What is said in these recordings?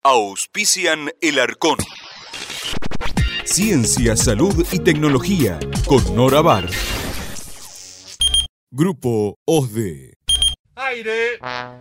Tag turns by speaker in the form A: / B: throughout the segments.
A: Auspician El Arcón. Ciencia, salud y tecnología con Nora Bar. Grupo OSDE.
B: ¡Aire!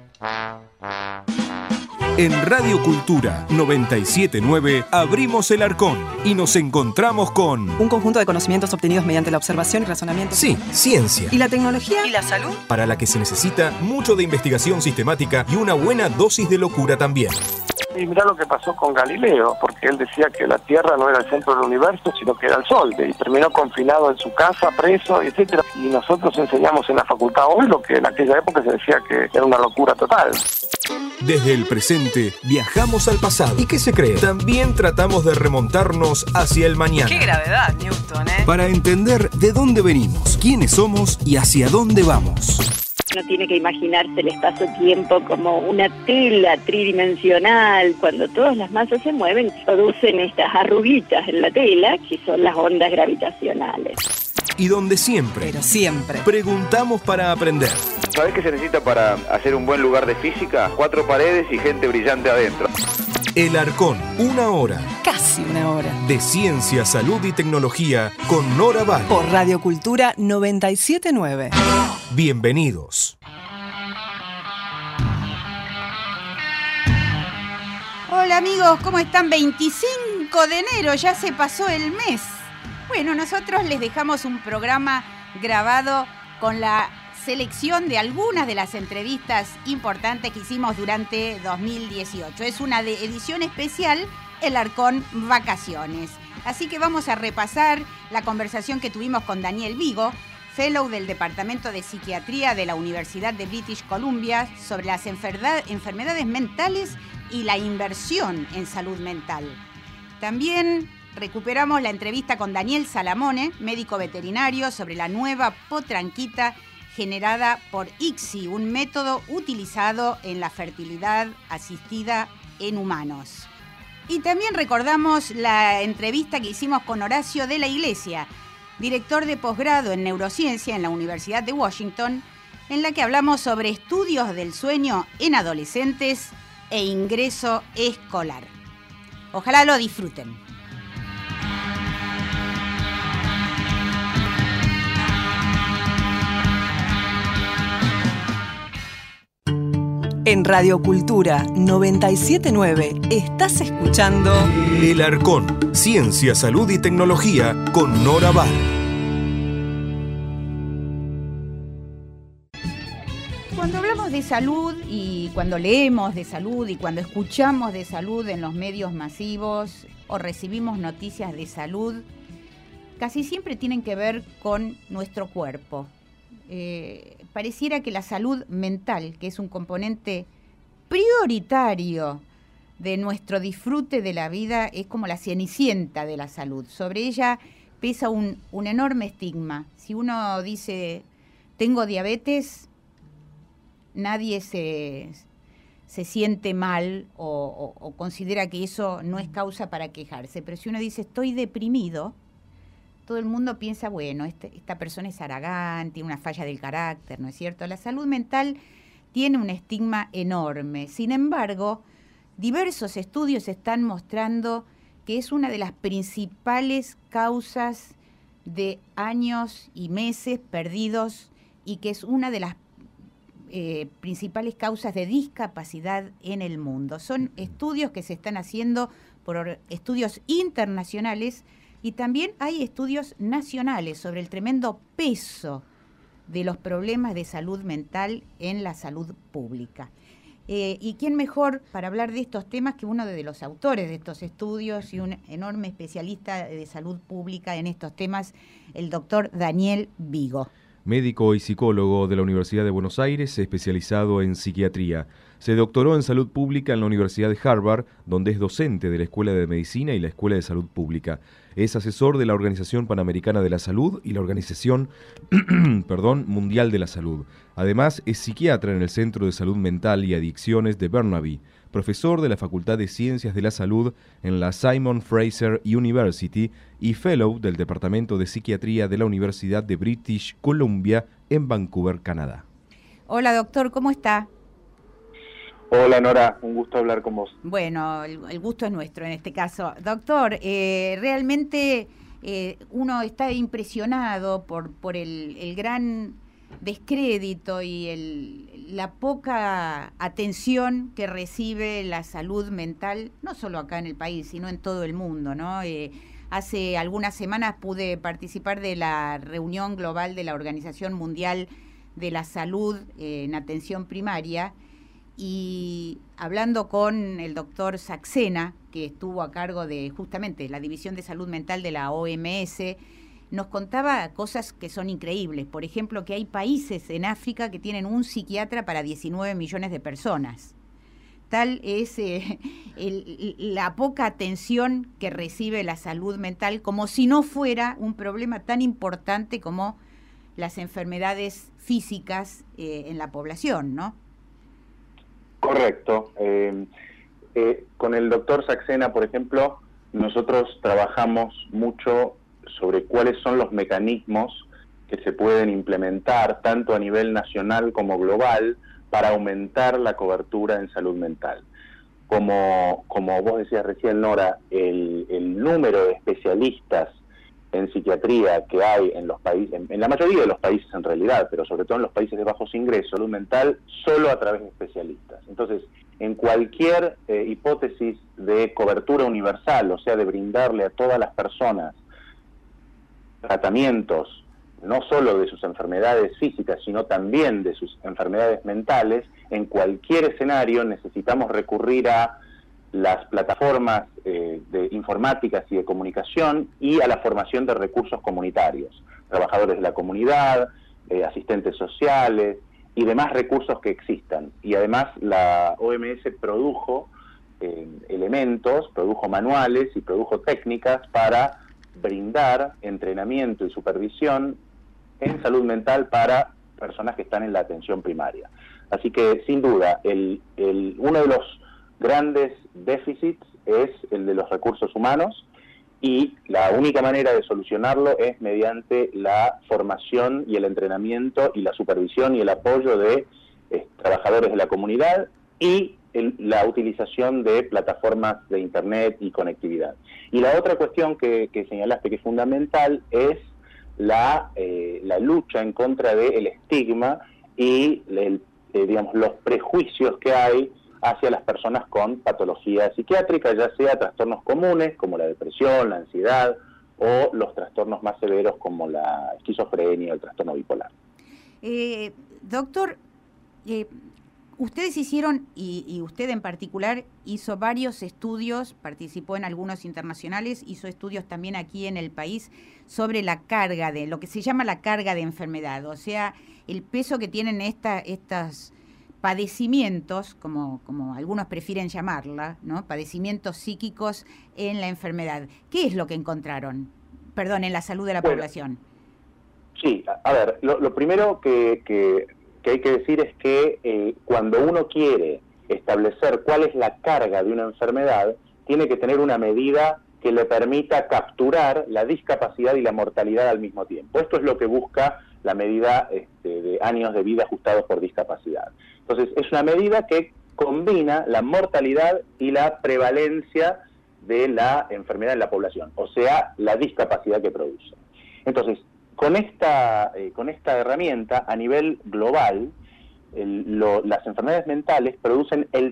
A: En Radio Cultura 97.9 abrimos El Arcón y nos encontramos con...
C: un conjunto de conocimientos obtenidos mediante la observación y razonamiento.
A: Sí, ciencia.
C: ¿Y la tecnología?
D: ¿Y la salud?
A: Para la que se necesita mucho de investigación sistemática y una buena dosis de locura también.
E: Y mirá lo que pasó con Galileo, porque él decía que la Tierra no era el centro del universo, sino que era el Sol, y terminó confinado en su casa, preso, etcétera. Y nosotros enseñamos en la facultad hoy lo que en aquella época se decía que era una locura total.
A: Desde el presente viajamos al pasado. ¿Y qué se cree? También tratamos de remontarnos hacia el mañana.
D: ¡Qué gravedad, Newton,
A: Para entender de dónde venimos, quiénes somos y hacia dónde vamos.
F: Uno tiene que imaginarse el espacio-tiempo como una tela tridimensional. Cuando todas las masas se mueven, producen estas arruguitas en la tela, que son las ondas gravitacionales.
A: Y donde siempre,
C: Pero siempre,
A: preguntamos para aprender.
G: ¿Sabés qué se necesita para hacer un buen lugar de física? 4 paredes y gente brillante adentro.
A: El Arcón, 1 hora.
C: casi una hora.
A: De ciencia, salud y tecnología con Nora Bar.
C: Por Radio Cultura 97.9.
A: Bienvenidos.
H: Hola amigos, ¿cómo están? 25 de enero, ya se pasó el mes. Bueno, nosotros les dejamos un programa grabado con la selección de algunas de las entrevistas importantes que hicimos durante 2018. Es una edición especial, El Arcón Vacaciones. Así que vamos a repasar la conversación que tuvimos con Daniel Vigo, fellow del Departamento de Psiquiatría de la Universidad de British Columbia, sobre las enfermedades mentales y la inversión en salud mental. También recuperamos la entrevista con Daniel Salamone, médico veterinario, sobre la nueva potranquita generada por ICSI, un método utilizado en la fertilidad asistida en humanos. Y también recordamos la entrevista que hicimos con Horacio de la Iglesia, director de posgrado en neurociencia en la Universidad de Washington, en la que hablamos sobre estudios del sueño en adolescentes e ingreso escolar. Ojalá lo disfruten.
C: En Radio Cultura 97.9 estás escuchando
A: El Arcón, ciencia, salud y tecnología con Nora Bar.
H: Cuando hablamos de salud y cuando leemos de salud y cuando escuchamos de salud en los medios masivos o recibimos noticias de salud, casi siempre tienen que ver con nuestro cuerpo. Pareciera que la salud mental, que es un componente prioritario de nuestro disfrute de la vida, es como la cenicienta de la salud. Sobre ella pesa un enorme estigma. Si uno dice, tengo diabetes, nadie se siente mal o considera que eso no es causa para quejarse. Pero si uno dice, estoy deprimido, todo el mundo piensa, bueno, esta persona es haragán, tiene una falla del carácter, ¿no es cierto? La salud mental tiene un estigma enorme. Sin embargo, diversos estudios están mostrando que es una de las principales causas de años y meses perdidos y que es una de las principales causas de discapacidad en el mundo. Son estudios que se están haciendo por estudios internacionales. Y también hay estudios nacionales sobre el tremendo peso de los problemas de salud mental en la salud pública. ¿Y quién mejor para hablar de estos temas que uno de los autores de estos estudios y un enorme especialista de salud pública en estos temas, el doctor Daniel Vigo?
I: Médico y psicólogo de la Universidad de Buenos Aires, especializado en psiquiatría. Se doctoró en salud pública en la Universidad de Harvard, donde es docente de la Escuela de Medicina y la Escuela de Salud Pública. Es asesor de la Organización Panamericana de la Salud y la Organización Mundial de la Salud. Además, es psiquiatra en el Centro de Salud Mental y Adicciones de Burnaby, profesor de la Facultad de Ciencias de la Salud en la Simon Fraser University y fellow del Departamento de Psiquiatría de la Universidad de British Columbia en Vancouver, Canadá.
H: Hola doctor, ¿cómo está?
B: Hola Nora, un gusto hablar con vos.
H: Bueno, el gusto es nuestro en este caso. Doctor, realmente uno está impresionado por el gran descrédito y la poca atención que recibe la salud mental, no solo acá en el país, sino en todo el mundo, ¿no? Hace algunas semanas pude participar de la reunión global de la Organización Mundial de la Salud en atención primaria, y hablando con el doctor Saxena, que estuvo a cargo de justamente la División de Salud Mental de la OMS, nos contaba cosas que son increíbles. Por ejemplo, que hay países en África que tienen un psiquiatra para 19 millones de personas. Tal es la poca atención que recibe la salud mental, como si no fuera un problema tan importante como las enfermedades físicas en la población, ¿no?
B: Correcto. Con el doctor Saxena, por ejemplo, nosotros trabajamos mucho sobre cuáles son los mecanismos que se pueden implementar tanto a nivel nacional como global para aumentar la cobertura en salud mental. Como vos decías recién, Nora, el número de especialistas en psiquiatría que hay en los países, en la mayoría de los países en realidad, pero sobre todo en los países de bajos ingresos, salud mental, solo a través de especialistas. Entonces, en cualquier hipótesis de cobertura universal, o sea, de brindarle a todas las personas tratamientos, no solo de sus enfermedades físicas, sino también de sus enfermedades mentales, en cualquier escenario necesitamos recurrir a las plataformas de informáticas y de comunicación y a la formación de recursos comunitarios, trabajadores de la comunidad, asistentes sociales y demás recursos que existan. Y además la OMS produjo elementos, produjo manuales y produjo técnicas para brindar entrenamiento y supervisión en salud mental para personas que están en la atención primaria. Así que, sin duda, uno de los grandes déficits es el de los recursos humanos, y la única manera de solucionarlo es mediante la formación y el entrenamiento y la supervisión y el apoyo de trabajadores de la comunidad y la utilización de plataformas de internet y conectividad. Y la otra cuestión que señalaste que es fundamental es la lucha en contra del estigma y los prejuicios que hay hacia las personas con patologías psiquiátricas, ya sea trastornos comunes como la depresión, la ansiedad, o los trastornos más severos como la esquizofrenia o el trastorno bipolar.
H: Doctor, ustedes hicieron, y usted en particular, hizo varios estudios, participó en algunos internacionales, hizo estudios también aquí en el país sobre la carga de, lo que se llama la carga de enfermedad, o sea, el peso que tienen estos padecimientos, como algunos prefieren llamarla, ¿no? Padecimientos psíquicos en la enfermedad. ¿Qué es lo que encontraron? Perdón, en la salud de la población.
B: Sí, a ver, lo primero que hay que decir es que cuando uno quiere establecer cuál es la carga de una enfermedad, tiene que tener una medida que le permita capturar la discapacidad y la mortalidad al mismo tiempo. Esto es lo que busca la medida de años de vida ajustados por discapacidad. Entonces, es una medida que combina la mortalidad y la prevalencia de la enfermedad en la población, o sea, la discapacidad que produce. Entonces, con esta herramienta, a nivel global, las enfermedades mentales producen el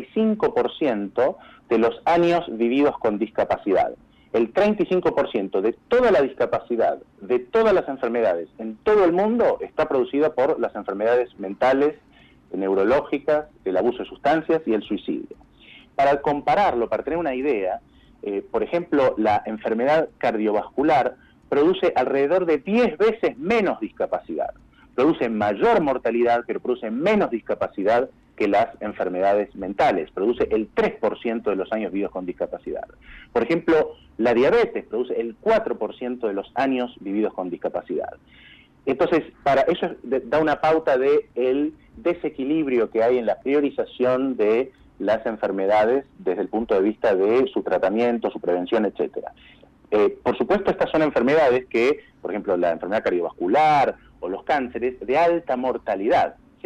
B: 35% de los años vividos con discapacidad. El 35% de toda la discapacidad, de todas las enfermedades en todo el mundo, está producida por las enfermedades mentales, neurológicas, el abuso de sustancias y el suicidio. Para compararlo, para tener una idea, por ejemplo, la enfermedad cardiovascular produce alrededor de 10 veces menos discapacidad. Produce mayor mortalidad, pero produce menos discapacidad que las enfermedades mentales. Produce el 3% de los años vividos con discapacidad. Por ejemplo, la diabetes produce el 4% de los años vividos con discapacidad. Entonces, para eso da una pauta del desequilibrio que hay en la priorización de las enfermedades desde el punto de vista de su tratamiento, su prevención, etcétera. Por supuesto, estas son enfermedades que, por ejemplo, la enfermedad cardiovascular o los cánceres de alta mortalidad, ¿sí?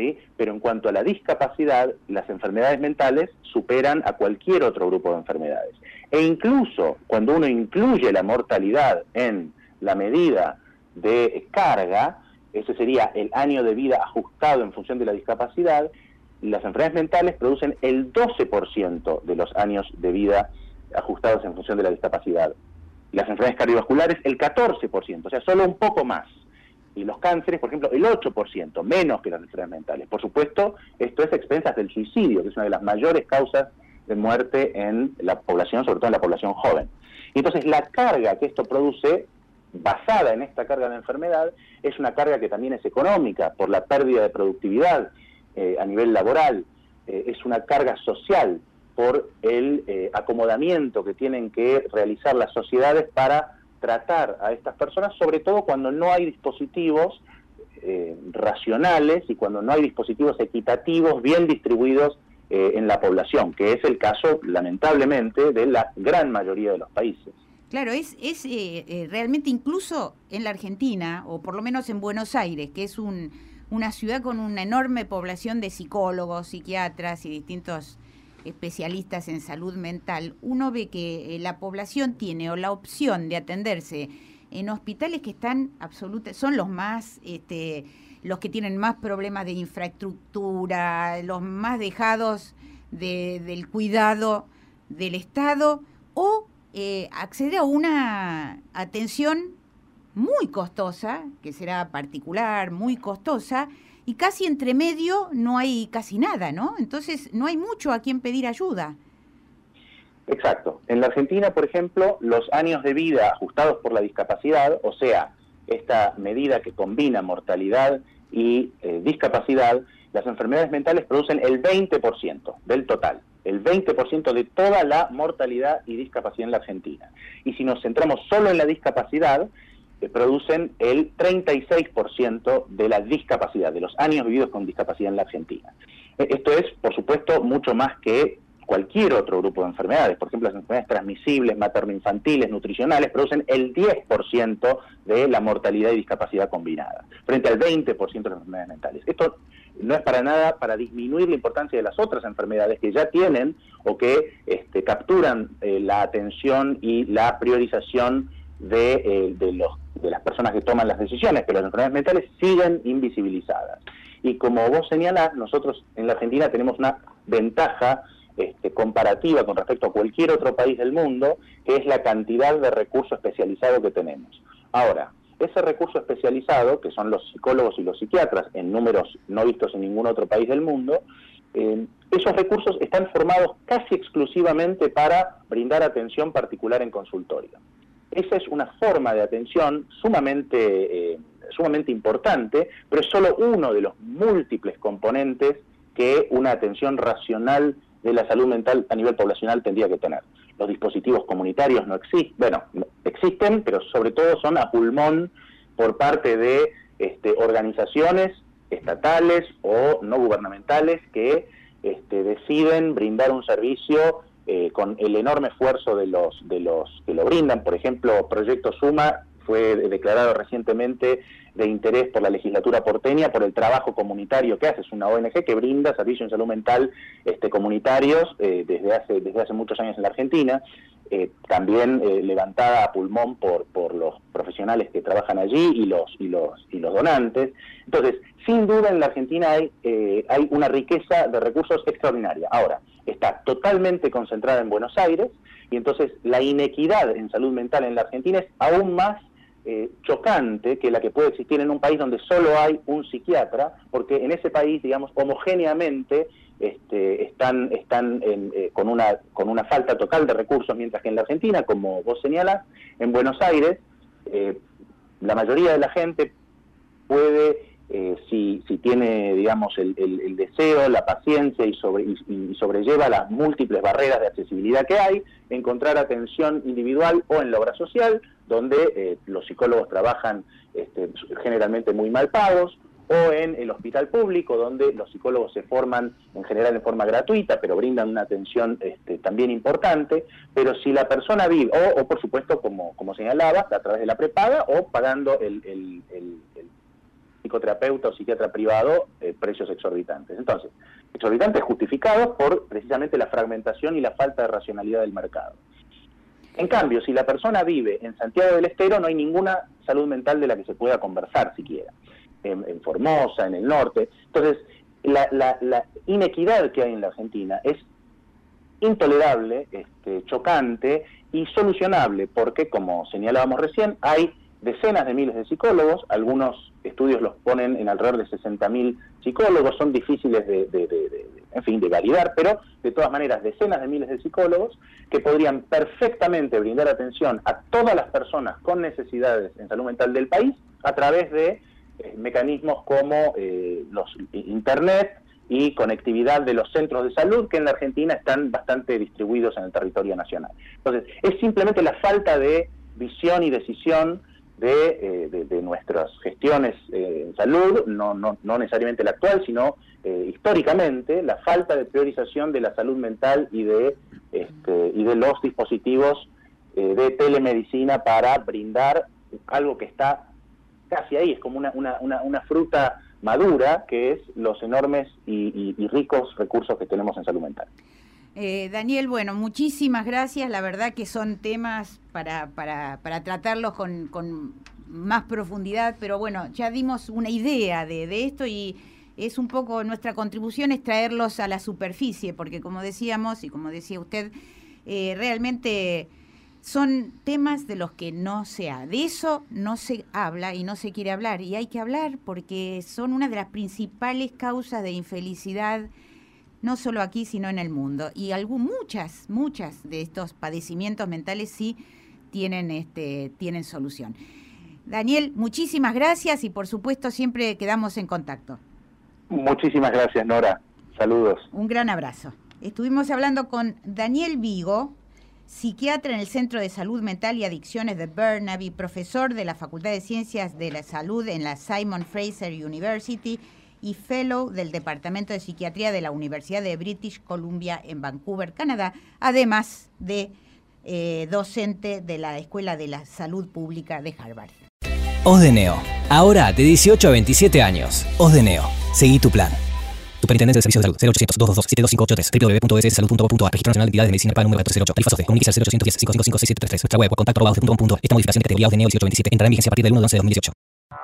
B: ¿sí? Pero en cuanto a la discapacidad, las enfermedades mentales superan a cualquier otro grupo de enfermedades. E incluso cuando uno incluye la mortalidad en la medida de carga, ese sería el año de vida ajustado en función de la discapacidad, las enfermedades mentales producen el 12% de los años de vida ajustados en función de la discapacidad. Las enfermedades cardiovasculares, el 14%, o sea, solo un poco más. Y los cánceres, por ejemplo, el 8%, menos que las enfermedades mentales. Por supuesto, esto es a expensas del suicidio, que es una de las mayores causas de muerte en la población, sobre todo en la población joven. Y entonces la carga que esto produce, basada en esta carga de enfermedad, es una carga que también es económica, por la pérdida de productividad a nivel laboral, es una carga social, por el acomodamiento que tienen que realizar las sociedades para tratar a estas personas, sobre todo cuando no hay dispositivos racionales y cuando no hay dispositivos equitativos bien distribuidos en la población, que es el caso, lamentablemente, de la gran mayoría de los países.
H: Claro, es realmente, incluso en la Argentina, o por lo menos en Buenos Aires, que es una ciudad con una enorme población de psicólogos, psiquiatras y distintos especialistas en salud mental, uno ve que la población tiene o la opción de atenderse en hospitales que están son los más, los que tienen más problemas de infraestructura, los más dejados del cuidado del Estado, o acceder a una atención muy costosa, que será particular, muy costosa, y casi entre medio no hay casi nada, ¿no? Entonces no hay mucho a quien pedir ayuda.
B: Exacto. En la Argentina, por ejemplo, los años de vida ajustados por la discapacidad, o sea, esta medida que combina mortalidad y discapacidad, las enfermedades mentales producen el 20% del total, el 20% de toda la mortalidad y discapacidad en la Argentina. Y si nos centramos solo en la discapacidad, producen el 36% de la discapacidad, de los años vividos con discapacidad en la Argentina. Esto es, por supuesto, mucho más que cualquier otro grupo de enfermedades. Por ejemplo, las enfermedades transmisibles, materno-infantiles, nutricionales, producen el 10% de la mortalidad y discapacidad combinada, frente al 20% de las enfermedades mentales. Esto no es para nada para disminuir la importancia de las otras enfermedades que ya tienen o que capturan la atención y la priorización de las personas que toman las decisiones, pero las enfermedades mentales siguen invisibilizadas. Y como vos señalás, nosotros en la Argentina tenemos una ventaja comparativa con respecto a cualquier otro país del mundo, que es la cantidad de recurso especializado que tenemos. Ahora, ese recurso especializado, que son los psicólogos y los psiquiatras, en números no vistos en ningún otro país del mundo, esos recursos están formados casi exclusivamente para brindar atención particular en consultorio. Esa es una forma de atención sumamente importante, pero es solo uno de los múltiples componentes que una atención racional de la salud mental a nivel poblacional tendría que tener. Los dispositivos comunitarios no existen, bueno, existen, pero sobre todo son a pulmón por parte de organizaciones estatales o no gubernamentales que deciden brindar un servicio con el enorme esfuerzo de los que lo brindan. Por ejemplo, Proyecto Suma fue declarado recientemente de interés por la legislatura porteña por el trabajo comunitario que hace. Es una ONG que brinda servicios en salud mental comunitarios desde hace muchos años en la Argentina, también levantada a pulmón por los profesionales que trabajan allí y los donantes. Entonces, sin duda en la Argentina hay una riqueza de recursos extraordinaria. Ahora, está totalmente concentrada en Buenos Aires, y entonces la inequidad en salud mental en la Argentina es aún más chocante que la que puede existir en un país donde solo hay un psiquiatra, porque en ese país, digamos, homogéneamente están con una falta total de recursos, mientras que en la Argentina, como vos señalás, en Buenos Aires, la mayoría de la gente puede, si tiene, digamos, el deseo, la paciencia y sobrelleva las múltiples barreras de accesibilidad que hay, encontrar atención individual o en la obra social, donde los psicólogos trabajan generalmente muy mal pagos, o en el hospital público, donde los psicólogos se forman en general en forma gratuita, pero brindan una atención también importante. Pero si la persona vive, o por supuesto, como señalaba, a través de la prepaga o pagando el psicoterapeuta o psiquiatra privado, precios exorbitantes. Entonces, exorbitantes justificados por precisamente la fragmentación y la falta de racionalidad del mercado. En cambio, si la persona vive en Santiago del Estero, no hay ninguna salud mental de la que se pueda conversar siquiera. En Formosa, en el norte. Entonces, la inequidad que hay en la Argentina es intolerable, chocante y solucionable, porque, como señalábamos recién, hay decenas de miles de psicólogos, algunos estudios los ponen en alrededor de 60.000 psicólogos, son difíciles de validar, pero de todas maneras decenas de miles de psicólogos que podrían perfectamente brindar atención a todas las personas con necesidades en salud mental del país a través de mecanismos como los internet y conectividad de los centros de salud, que en la Argentina están bastante distribuidos en el territorio nacional. Entonces, es simplemente la falta de visión y decisión de nuestras gestiones en salud, no necesariamente la actual, sino históricamente, la falta de priorización de la salud mental y de los dispositivos de telemedicina para brindar algo que está casi ahí, es como una fruta madura, que es los enormes y ricos recursos que tenemos en salud mental.
H: Daniel, bueno, muchísimas gracias. La verdad que son temas para tratarlos con más profundidad, pero bueno, ya dimos una idea de esto y es un poco nuestra contribución es traerlos a la superficie, porque como decíamos y como decía usted, realmente son temas de los que de eso no se habla y no se quiere hablar, y hay que hablar porque son una de las principales causas de infelicidad, no solo aquí, sino en el mundo. Y muchas de estos padecimientos mentales sí tienen solución. Daniel, muchísimas gracias y por supuesto siempre quedamos en contacto.
B: Muchísimas gracias, Nora. Saludos.
H: Un gran abrazo. Estuvimos hablando con Daniel Vigo, psiquiatra en el Centro de Salud Mental y Adicciones de Burnaby, profesor de la Facultad de Ciencias de la Salud en la Simon Fraser University y fellow del Departamento de Psiquiatría de la Universidad de British Columbia en Vancouver, Canadá, además de docente de la Escuela de la Salud Pública de Harvard.
D: Osdeneo, ahora de 18 a 27 años. Osdeneo, seguí tu plan. Superintendencia de Servicios de Salud, 0800-222-72583, www.sssalud.gov.ar, Registro Nacional de Entidades de Medicina para número 1408, tarifa SOCE, comuníquese al 0810-555-6733, nuestra web o contacto@osde.com.ar. Esta modificación de categoría Osdeneo 1827 entrará en vigencia a partir del 1 de 11 de 2018.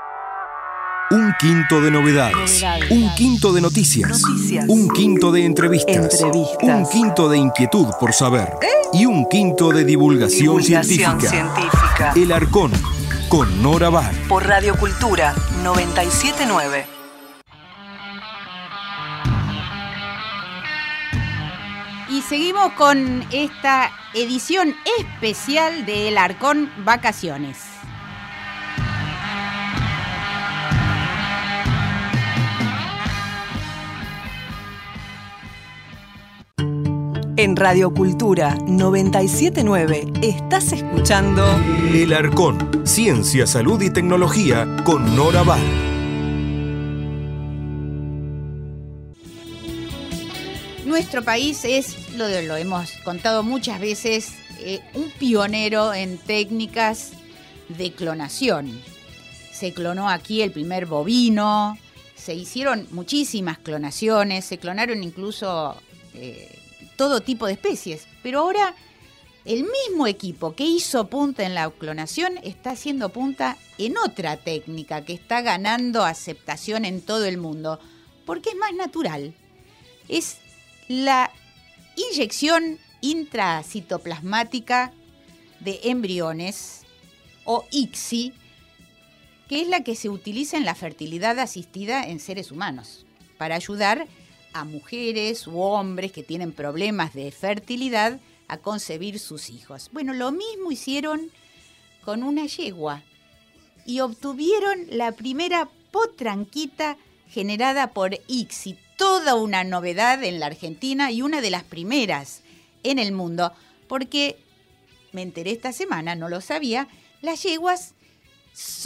A: Un quinto de novedades, un quinto de noticias, un quinto de entrevistas, un quinto de inquietud por saber y un quinto de divulgación científica. El Arcón, con Nora Bar.
C: Por Radio Cultura 979.
H: Y seguimos con esta edición especial de El Arcón Vacaciones.
C: En Radio Cultura 979 estás escuchando
A: El Arcón, Ciencia, Salud y Tecnología con Nora Bar.
H: Nuestro país es, lo hemos contado muchas veces, un pionero en técnicas de clonación. Se clonó aquí el primer bovino, se hicieron muchísimas clonaciones, se clonaron incluso todo tipo de especies, pero ahora el mismo equipo que hizo punta en la clonación está haciendo punta en otra técnica que está ganando aceptación en todo el mundo, porque es más natural. Es la inyección intracitoplasmática de embriones, o ICSI, que es la que se utiliza en la fertilidad asistida en seres humanos, para ayudar a mujeres u hombres que tienen problemas de fertilidad a concebir sus hijos. Bueno, lo mismo hicieron con una yegua y obtuvieron la primera potranquita generada por ICSI, toda una novedad en la Argentina y una de las primeras en el mundo, porque me enteré esta semana, no lo sabía, las yeguas son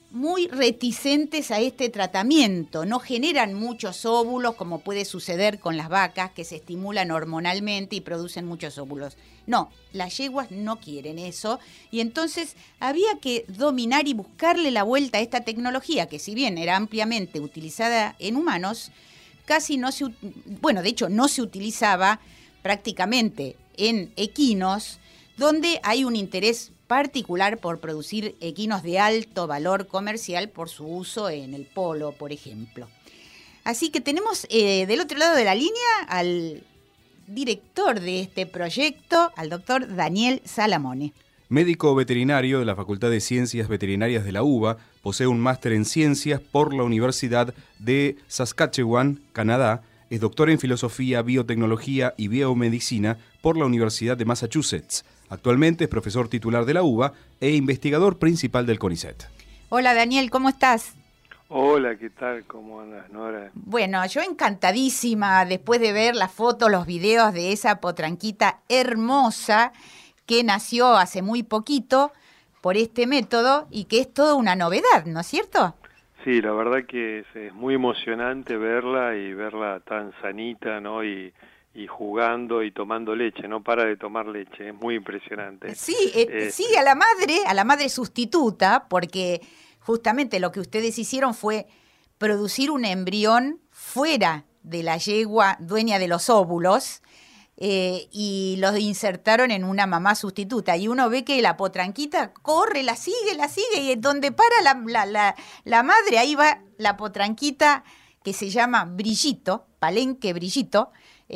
H: muy reticentes a este tratamiento, no generan muchos óvulos como puede suceder con las vacas que se estimulan hormonalmente y producen muchos óvulos. No, las yeguas no quieren eso y entonces había que dominar y buscarle la vuelta a esta tecnología que si bien era ampliamente utilizada en humanos, casi no se, bueno, de hecho no se utilizaba prácticamente en equinos, donde hay un interés particular por producir equinos de alto valor comercial por su uso en el polo, por ejemplo. Así que tenemos del otro lado de la línea al director de este proyecto, al doctor Daniel Salamone.
J: Médico veterinario de la Facultad de Ciencias Veterinarias de la UBA, posee un máster en Ciencias por la Universidad de Saskatchewan, Canadá, es doctor en Filosofía, Biotecnología y Biomedicina por la Universidad de Massachusetts. Actualmente es profesor titular de la UBA e investigador principal del CONICET.
H: Hola Daniel, ¿cómo estás?
K: Hola, ¿qué tal? ¿Cómo andas, Nora?
H: Bueno, yo encantadísima después de ver las fotos, los videos de esa potranquita hermosa que nació hace muy poquito por este método y que es toda una novedad, ¿no es cierto?
K: Sí, la verdad que es muy emocionante verla y verla tan sanita, ¿no? Y jugando y tomando leche, no para de tomar leche, es muy impresionante.
H: Sí, sigue a la madre sustituta, porque justamente lo que ustedes hicieron fue producir un embrión fuera de la yegua dueña de los óvulos y los insertaron en una mamá sustituta. Y uno ve que la potranquita corre, la sigue, y donde para la madre, ahí va la potranquita que se llama Brillito, Palenque Brillito,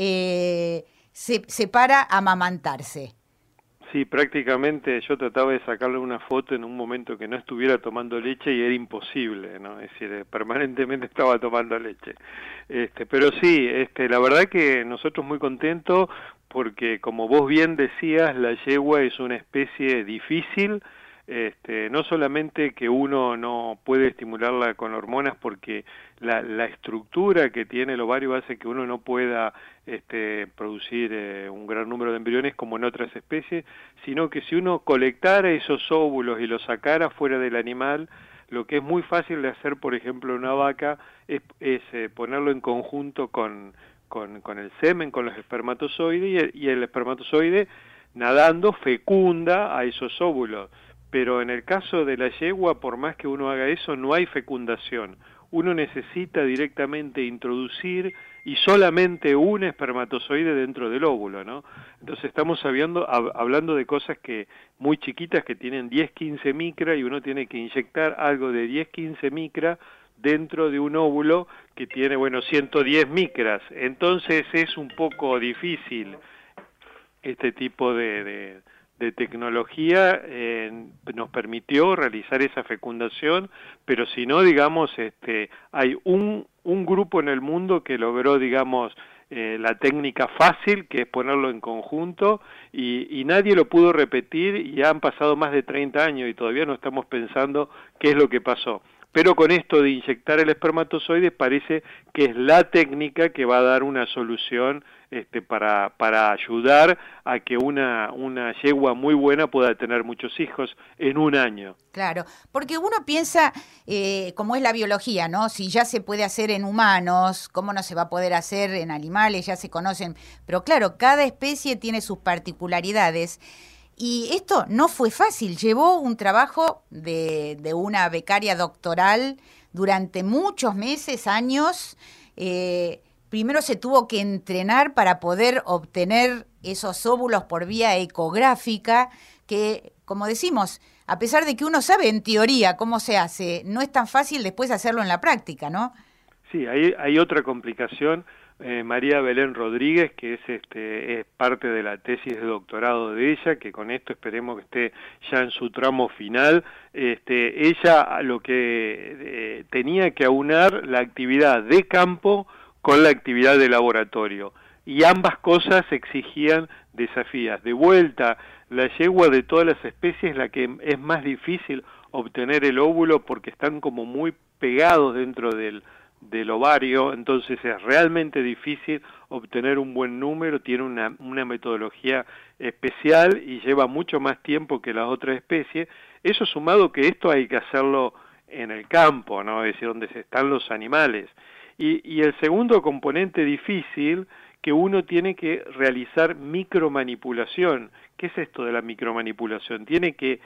H: se para a amamantarse.
K: Sí, prácticamente yo trataba de sacarle una foto en un momento que no estuviera tomando leche y era imposible, ¿no? Es decir, permanentemente estaba tomando leche. Pero sí, la verdad que nosotros muy contentos porque, como vos bien decías, la yegua es una especie difícil. No solamente que uno no puede estimularla con hormonas porque la estructura que tiene el ovario hace que uno no pueda producir un gran número de embriones como en otras especies, sino que si uno colectara esos óvulos y los sacara fuera del animal, lo que es muy fácil de hacer, por ejemplo, en una vaca, es ponerlo en conjunto con el semen, con los espermatozoides, y el espermatozoide nadando fecunda a esos óvulos. Pero en el caso de la yegua, por más que uno haga eso, no hay fecundación. Uno necesita directamente introducir y solamente un espermatozoide dentro del óvulo, ¿no? Entonces estamos hablando de cosas que muy chiquitas que tienen 10-15 micra y uno tiene que inyectar algo de 10-15 micra dentro de un óvulo que tiene, 110 micras. Entonces es un poco difícil este tipo de tecnología nos permitió realizar esa fecundación, pero si no, digamos, hay un grupo en el mundo que logró, digamos, la técnica fácil, que es ponerlo en conjunto, y nadie lo pudo repetir, y ya han pasado más de 30 años y todavía no estamos pensando qué es lo que pasó. Pero con esto de inyectar el espermatozoide parece que es la técnica que va a dar una solución para ayudar a que una yegua muy buena pueda tener muchos hijos en un año.
H: Claro, porque uno piensa, como es la biología, ¿no? Si ya se puede hacer en humanos, ¿cómo no se va a poder hacer en animales? Ya se conocen. Pero claro, cada especie tiene sus particularidades. Y esto no fue fácil, llevó un trabajo de una becaria doctoral durante muchos meses, años. Primero se tuvo que entrenar para poder obtener esos óvulos por vía ecográfica, que, como decimos, a pesar de que uno sabe en teoría cómo se hace, no es tan fácil después hacerlo en la práctica, ¿no?
K: Sí, hay otra complicación. María Belén Rodríguez, que es parte de la tesis de doctorado de ella, que con esto esperemos que esté ya en su tramo final. Ella lo que tenía que aunar la actividad de campo con la actividad de laboratorio, y ambas cosas exigían desafíos. De vuelta, la yegua de todas las especies es la que es más difícil obtener el óvulo porque están como muy pegados dentro del ovario, entonces es realmente difícil obtener un buen número, tiene una metodología especial y lleva mucho más tiempo que las otras especies. Eso sumado que esto hay que hacerlo en el campo, ¿no? Es decir, donde están los animales. Y el segundo componente difícil, que uno tiene que realizar micromanipulación. ¿Qué es esto de la micromanipulación? Tiene que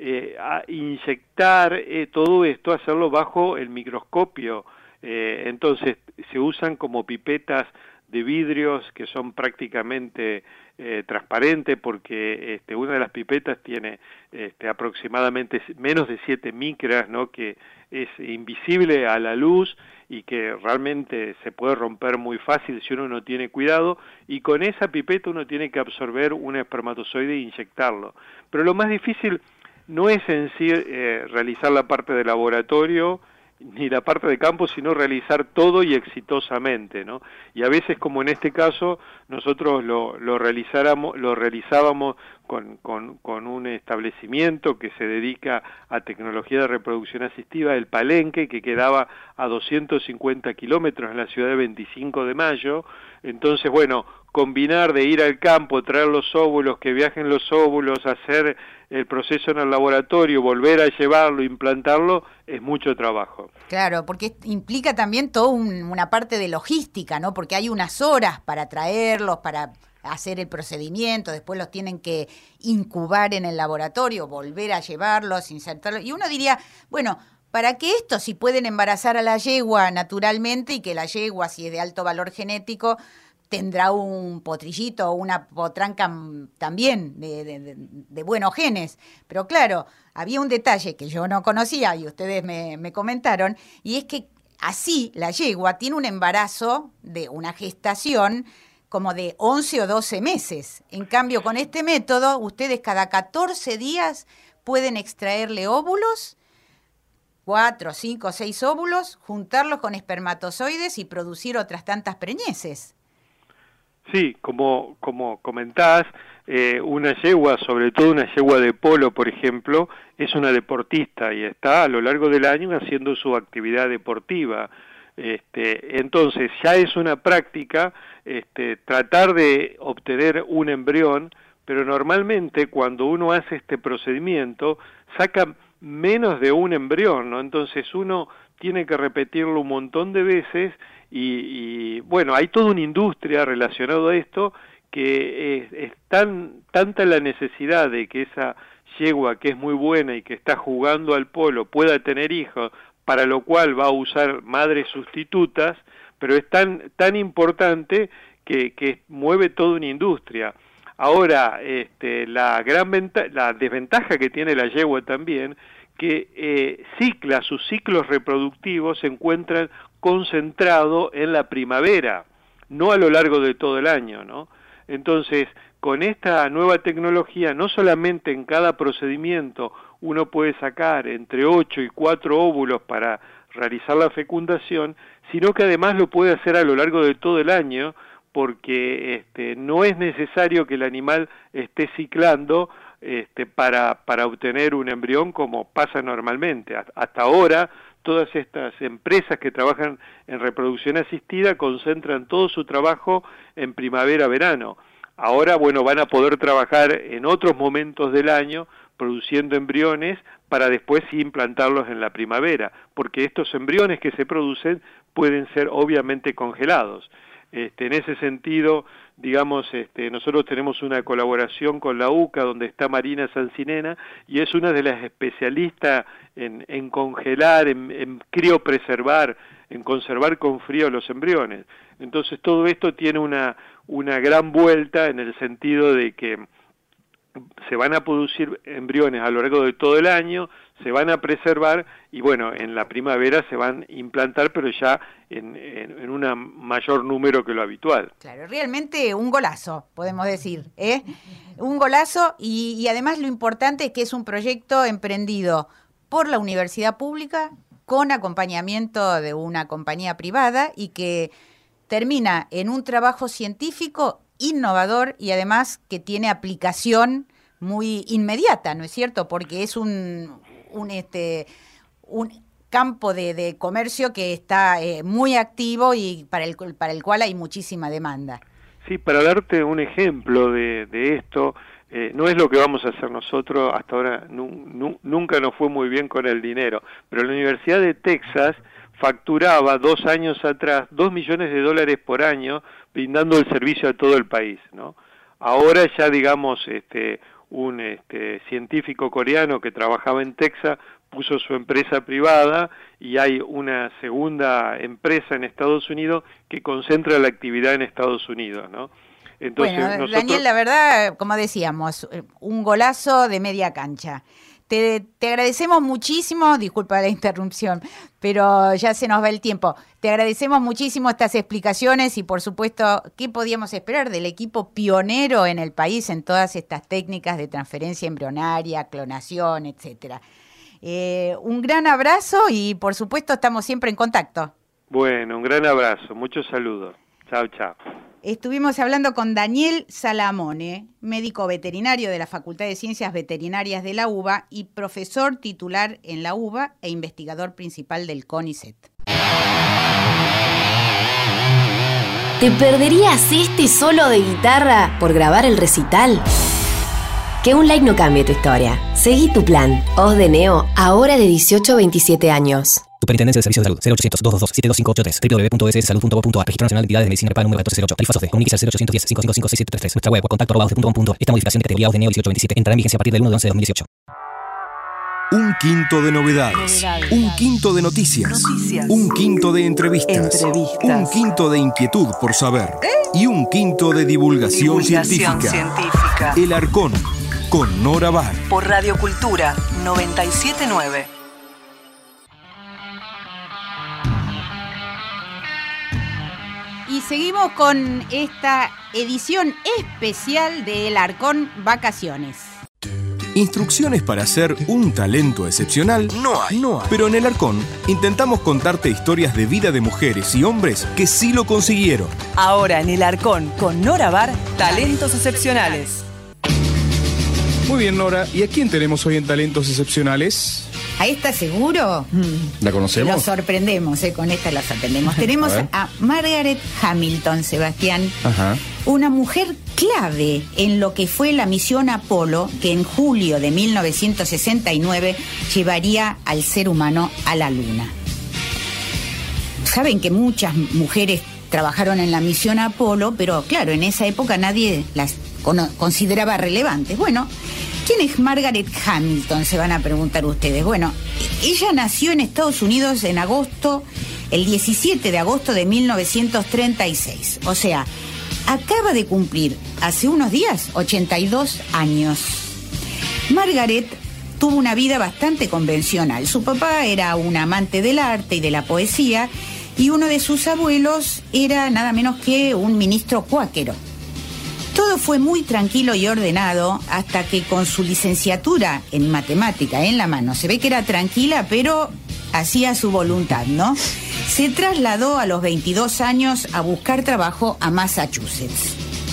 K: inyectar todo esto, hacerlo bajo el microscopio. Entonces se usan como pipetas de vidrios que son prácticamente transparentes, porque una de las pipetas tiene aproximadamente menos de 7 micras, ¿no? Que es invisible a la luz y que realmente se puede romper muy fácil si uno no tiene cuidado, y con esa pipeta uno tiene que absorber un espermatozoide e inyectarlo. Pero lo más difícil no es en sí realizar la parte de laboratorio ni la parte de campo, sino realizar todo y exitosamente, ¿no? Y a veces, como en este caso, nosotros lo realizábamos con un establecimiento que se dedica a tecnología de reproducción asistida, el Palenque, que quedaba a 250 kilómetros en la ciudad de 25 de Mayo. Entonces, bueno, combinar de ir al campo, traer los óvulos, que viajen los óvulos, hacer el proceso en el laboratorio, volver a llevarlo, implantarlo, es mucho trabajo.
H: Claro, porque implica también toda una parte de logística, ¿no? Porque hay unas horas para traerlos, para hacer el procedimiento, después los tienen que incubar en el laboratorio, volver a llevarlos, insertarlos. Y uno diría, bueno, ¿para qué esto? Si pueden embarazar a la yegua naturalmente, y que la yegua, si es de alto valor genético, tendrá un potrillito o una potranca también de buenos genes. Pero claro, había un detalle que yo no conocía y ustedes me comentaron, y es que así la yegua tiene un embarazo, de una gestación como de 11 o 12 meses. En cambio, con este método, ustedes cada 14 días pueden extraerle óvulos, 4, 5, 6 óvulos, juntarlos con espermatozoides y producir otras tantas preñeces.
K: Sí, como comentás, una yegua, sobre todo una yegua de polo, por ejemplo, es una deportista y está a lo largo del año haciendo su actividad deportiva. Entonces ya es una práctica tratar de obtener un embrión, pero normalmente cuando uno hace este procedimiento saca menos de un embrión, ¿no? Entonces uno tiene que repetirlo un montón de veces y bueno, hay toda una industria relacionada a esto, que es tanta la necesidad de que esa yegua, que es muy buena y que está jugando al polo, pueda tener hijos, para lo cual va a usar madres sustitutas, pero es tan importante que mueve toda una industria. Ahora, la desventaja que tiene la yegua también, que sus ciclos reproductivos se encuentran concentrados en la primavera, no a lo largo de todo el año, ¿no? Entonces, con esta nueva tecnología, no solamente en cada procedimiento uno puede sacar entre 8 y 4 óvulos para realizar la fecundación, sino que además lo puede hacer a lo largo de todo el año, porque no es necesario que el animal esté ciclando para obtener un embrión como pasa normalmente. Hasta ahora, todas estas empresas que trabajan en reproducción asistida concentran todo su trabajo en primavera-verano. Ahora, bueno, van a poder trabajar en otros momentos del año produciendo embriones para después sí implantarlos en la primavera, porque estos embriones que se producen pueden ser obviamente congelados. En ese sentido, digamos, nosotros tenemos una colaboración con la UCA, donde está Marina Sancinena, y es una de las especialistas en congelar, en criopreservar, en conservar con frío los embriones. Entonces todo esto tiene una gran vuelta, en el sentido de que se van a producir embriones a lo largo de todo el año, se van a preservar y bueno, en la primavera se van a implantar, pero ya en un mayor número que lo habitual.
H: Claro, realmente un golazo, podemos decir, ¿eh? Un golazo y además lo importante es que es un proyecto emprendido por la universidad pública con acompañamiento de una compañía privada y que termina en un trabajo científico innovador y además que tiene aplicación muy inmediata, ¿no es cierto? Porque es un campo de comercio que está muy activo y para el cual hay muchísima demanda.
K: Sí, para darte un ejemplo de esto, no es lo que vamos a hacer nosotros, hasta ahora nunca nos fue muy bien con el dinero, pero la Universidad de Texas facturaba 2 años atrás $2 millones por año brindando el servicio a todo el país, ¿no? Ahora ya, digamos, un científico coreano que trabajaba en Texas puso su empresa privada y hay una segunda empresa en Estados Unidos que concentra la actividad en Estados Unidos, ¿no? Entonces,
H: bueno, Daniel, la verdad, como decíamos, un golazo de media cancha. Te agradecemos muchísimo, disculpa la interrupción, pero ya se nos va el tiempo. Te agradecemos muchísimo estas explicaciones y, por supuesto, ¿qué podíamos esperar del equipo pionero en el país en todas estas técnicas de transferencia embrionaria, clonación, etcétera? Un gran abrazo y, por supuesto, estamos siempre en contacto.
K: Bueno, un gran abrazo, muchos saludos. Chao, chao.
H: Estuvimos hablando con Daniel Salamone, médico veterinario de la Facultad de Ciencias Veterinarias de la UBA y profesor titular en la UBA e investigador principal del CONICET.
L: ¿Te perderías este solo de guitarra por grabar el recital? Que un like no cambie tu historia. Seguí tu plan. Os de Neo, ahora de 18 a 27 años.
D: Superintendencia de Servicios de Salud, 0800-222-72583, www.ss.salud.gov.ar, Registro Nacional de Entidades de Medicina Prepaga número 1408, tarifa SOCE, comuníquese al 0810-555-6733, nuestra web o contacto@osde.com.ar. Esta modificación de categoría OSDE Neo 1827 entrará en vigencia a partir del 1 de 11 de 2018.
A: Un quinto de novedades, un quinto de noticias, un quinto de entrevistas, un quinto de inquietud por saber y un quinto de divulgación científica. El Arcón, con Nora Bar.
C: Por Radio Cultura 979.
H: Y seguimos con esta edición especial de El Arcón Vacaciones.
A: Instrucciones para ser un talento excepcional no hay. Pero en El Arcón intentamos contarte historias de vida de mujeres y hombres que sí lo consiguieron.
C: Ahora en El Arcón, con Nora Bar, talentos excepcionales.
J: Muy bien, Nora. ¿Y a quién tenemos hoy en Talentos Excepcionales?
H: ¿A esta seguro?
J: ¿La conocemos?
H: Lo sorprendemos, con esta la sorprendemos. Tenemos a Margaret Hamilton, Sebastián.
J: Ajá.
H: Una mujer clave en lo que fue la misión Apolo, que en julio de 1969 llevaría al ser humano a la Luna. Saben que muchas mujeres trabajaron en la misión Apolo, pero claro, en esa época nadie las consideraba relevantes. Bueno, ¿quién es Margaret Hamilton? Se van a preguntar ustedes. Bueno, ella nació en Estados Unidos en el 17 de agosto de 1936. O sea, acaba de cumplir hace unos días 82 años. Margaret tuvo una vida bastante convencional. Su papá era un amante del arte y de la poesía y uno de sus abuelos era nada menos que un ministro cuáquero. Todo fue muy tranquilo y ordenado hasta que con su licenciatura en matemática en la mano, se ve que era tranquila, pero hacía su voluntad, ¿no? Se trasladó a los 22 años a buscar trabajo a Massachusetts.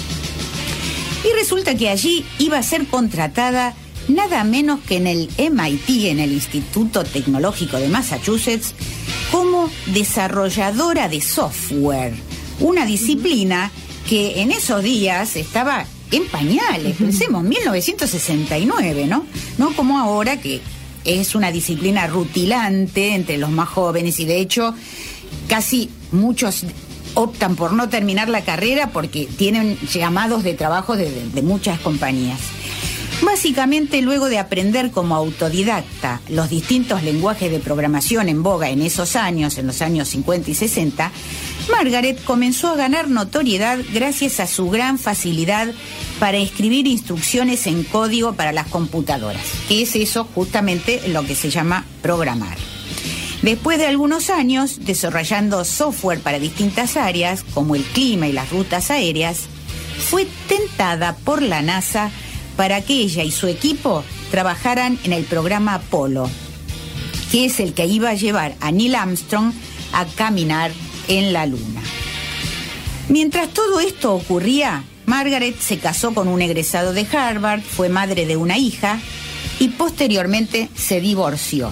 H: Y resulta que allí iba a ser contratada nada menos que en el MIT, en el Instituto Tecnológico de Massachusetts, como desarrolladora de software, una disciplina que en esos días estaba en pañales. Pensemos, 1969, ¿no? No como ahora, que es una disciplina rutilante entre los más jóvenes y de hecho casi muchos optan por no terminar la carrera porque tienen llamados de trabajo de muchas compañías. Básicamente, luego de aprender como autodidacta los distintos lenguajes de programación en boga en esos años, en los años 50 y 60, Margaret comenzó a ganar notoriedad gracias a su gran facilidad para escribir instrucciones en código para las computadoras, que es eso justamente lo que se llama programar. Después de algunos años desarrollando software para distintas áreas, como el clima y las rutas aéreas, fue tentada por la NASA para que ella y su equipo trabajaran en el programa Apolo, que es el que iba a llevar a Neil Armstrong a caminar en la Luna. Mientras todo esto ocurría, Margaret se casó con un egresado de Harvard, fue madre de una hija y posteriormente se divorció.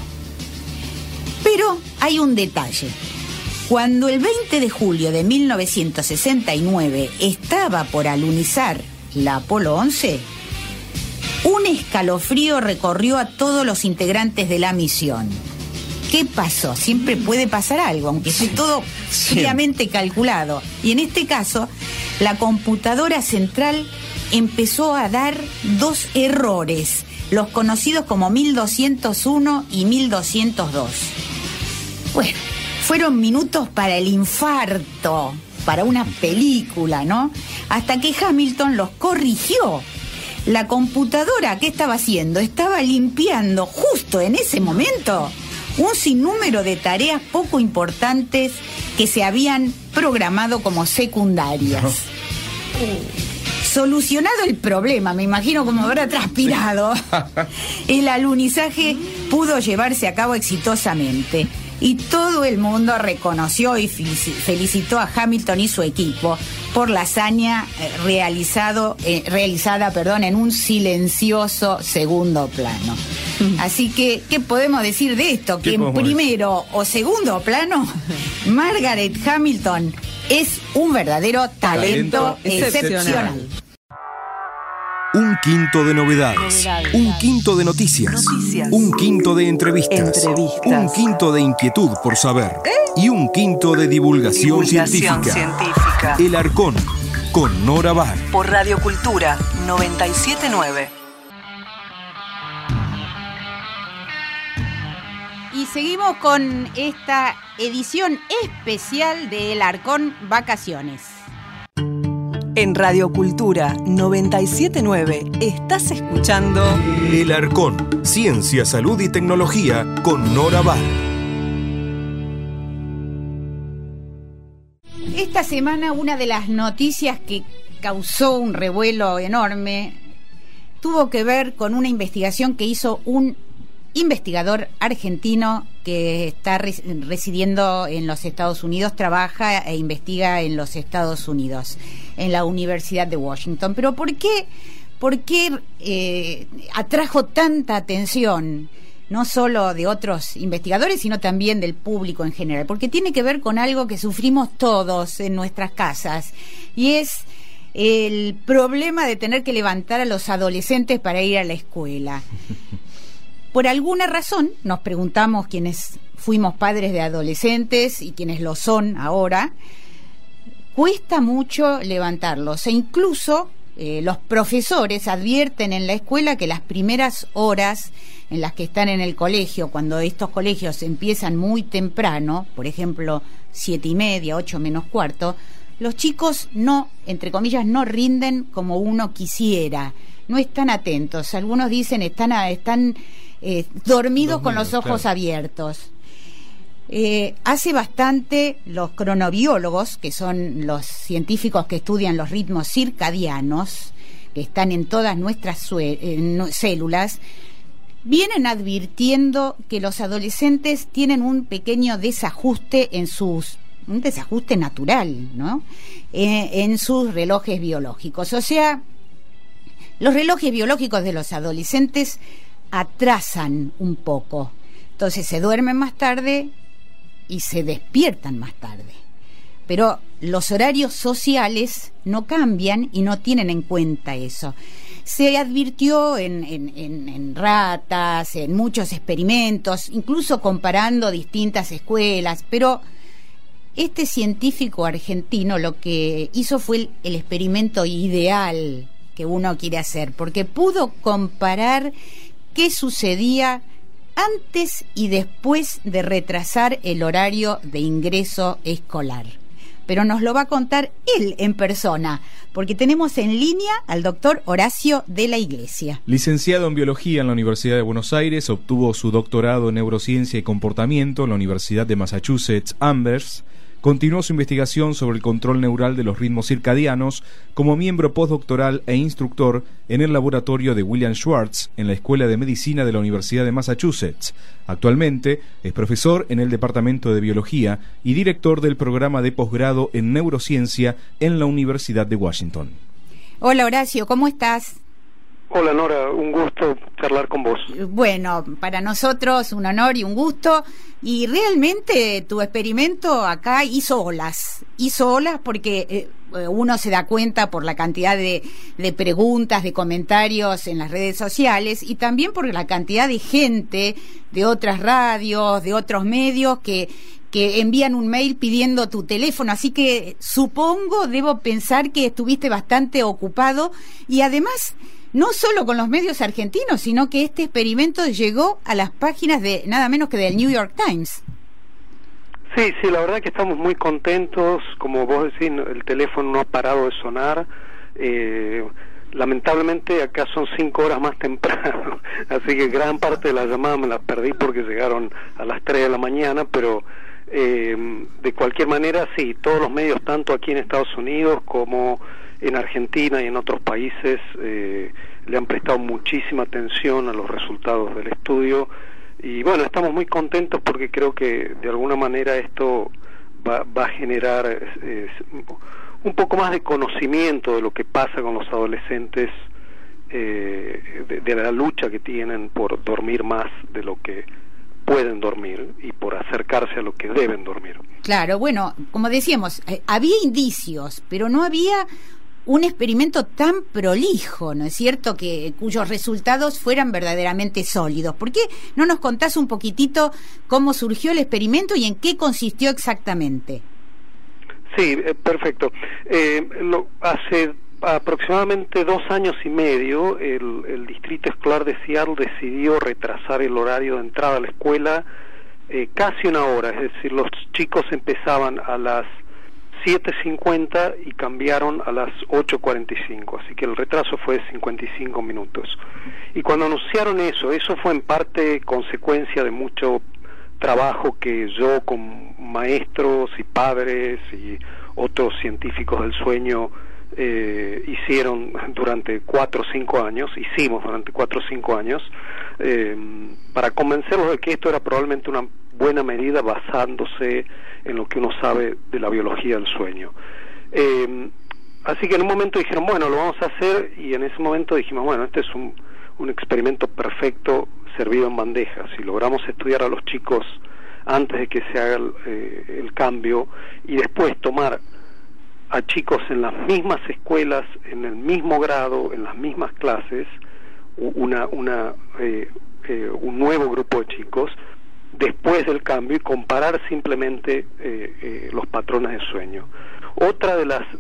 H: Pero hay un detalle. Cuando el 20 de julio de 1969 estaba por alunizar la Apolo 11, Un escalofrío recorrió a todos los integrantes de la misión. ¿Qué pasó? Siempre puede pasar algo, aunque esté todo fríamente calculado. Y en este caso, la computadora central empezó a dar 2 errores, los conocidos como 1201 y 1202. Bueno, fueron minutos para el infarto, para una película, ¿no? Hasta que Hamilton los corrigió. La computadora, ¿qué estaba haciendo? Estaba limpiando justo en ese momento un sinnúmero de tareas poco importantes que se habían programado como secundarias. Solucionado el problema, me imagino como habrá transpirado, el alunizaje pudo llevarse a cabo exitosamente. Y todo el mundo reconoció y felicitó a Hamilton y su equipo por la hazaña realizada en un silencioso segundo plano. Así que, ¿qué podemos decir de esto? Que en primero o segundo plano, Margaret Hamilton es un verdadero talento excepcional.
A: Un quinto de novedades, un quinto de noticias, un quinto de entrevistas, un quinto de inquietud por saber y un quinto de divulgación científica. El Arcón, con Nora Bar.
C: Por Radio Cultura 979.
H: Y seguimos con esta edición especial de El Arcón Vacaciones.
C: En Radio Cultura 979 estás escuchando
A: El Arcón, Ciencia, Salud y Tecnología con Nora Bar.
H: Esta semana una de las noticias que causó un revuelo enorme tuvo que ver con una investigación que hizo un investigador argentino que está residiendo en los Estados Unidos, trabaja e investiga en los Estados Unidos, en la Universidad de Washington. Pero ¿por qué atrajo tanta atención, no solo de otros investigadores, sino también del público en general? Porque tiene que ver con algo que sufrimos todos en nuestras casas, y es el problema de tener que levantar a los adolescentes para ir a la escuela. Por alguna razón, nos preguntamos quienes fuimos padres de adolescentes y quienes lo son ahora, cuesta mucho levantarlos, e incluso los profesores advierten en la escuela que las primeras horas en las que están en el colegio, cuando estos colegios empiezan muy temprano, por ejemplo 7:30, 8 menos cuarto, los chicos no, entre comillas, no rinden como uno quisiera, no están atentos. Algunos dicen están dormidos con los ojos abiertos. Hace bastante los cronobiólogos, que son los científicos que estudian los ritmos circadianos, que están en todas nuestras células, vienen advirtiendo que los adolescentes tienen un pequeño desajuste un desajuste natural, ¿no? En sus relojes biológicos. O sea, los relojes biológicos de los adolescentes atrasan un poco, entonces se duermen más tarde y se despiertan más tarde, pero los horarios sociales no cambian y no tienen en cuenta eso. Se advirtió en ratas, en muchos experimentos, incluso comparando distintas escuelas, pero este científico argentino lo que hizo fue el experimento ideal que uno quiere hacer, porque pudo comparar qué sucedía antes y después de retrasar el horario de ingreso escolar. Pero nos lo va a contar él en persona, porque tenemos en línea al doctor Horacio de la Iglesia.
J: Licenciado en Biología en la Universidad de Buenos Aires, obtuvo su doctorado en Neurociencia y Comportamiento en la Universidad de Massachusetts Amherst. Continuó su investigación sobre el control neural de los ritmos circadianos como miembro postdoctoral e instructor en el laboratorio de William Schwartz en la Escuela de Medicina de la Universidad de Massachusetts. Actualmente es profesor en el Departamento de Biología y director del programa de posgrado en Neurociencia en la Universidad de Washington.
H: Hola Horacio, ¿cómo estás?
E: Hola Nora, un gusto
M: charlar con vos.
H: Bueno, para nosotros un honor y un gusto, y realmente tu experimento acá hizo olas porque uno se da cuenta por la cantidad de preguntas, de comentarios en las redes sociales, y también por la cantidad de gente de otras radios, de otros medios que envían un mail pidiendo tu teléfono, así que debo pensar que estuviste bastante ocupado, y además no solo con los medios argentinos, sino que este experimento llegó a las páginas de nada menos que del New York Times.
M: Sí, la verdad que estamos muy contentos. Como vos decís, el teléfono no ha parado de sonar. Lamentablemente acá son 5 horas más temprano, así que gran parte de las llamadas me las perdí porque llegaron a las 3 de la mañana, pero de cualquier manera sí, todos los medios, tanto aquí en Estados Unidos como en Argentina y en otros países, le han prestado muchísima atención a los resultados del estudio, y bueno, estamos muy contentos porque creo que de alguna manera esto va a generar un poco más de conocimiento de lo que pasa con los adolescentes, de la lucha que tienen por dormir más de lo que pueden dormir y por acercarse a lo que deben dormir.
H: Claro, bueno, como decíamos, había indicios, pero no había un experimento tan prolijo, ¿no es cierto?, cuyos resultados fueran verdaderamente sólidos. ¿Por qué no nos contás un poquitito cómo surgió el experimento y en qué consistió exactamente?
M: Sí, perfecto. Hace aproximadamente 2 años y medio, el Distrito Escolar de Seattle decidió retrasar el horario de entrada a la escuela casi 1 hora, es decir, los chicos empezaban a las 7:50 y cambiaron a las 8:45, así que el retraso fue de 55 minutos. Y cuando anunciaron eso fue en parte consecuencia de mucho trabajo que yo con maestros y padres y otros científicos del sueño hicieron durante 4 o 5 años, para convencerlos de que esto era probablemente una buena medida basándose en lo que uno sabe de la biología del sueño. Así que en un momento dijeron, bueno, lo vamos a hacer, y en ese momento dijimos, bueno, este es un experimento perfecto servido en bandeja. Si logramos estudiar a los chicos antes de que se haga el cambio y después tomar a chicos en las mismas escuelas, en el mismo grado, en las mismas clases, un nuevo grupo de chicos después del cambio, y comparar simplemente los patrones de sueño. Otra de las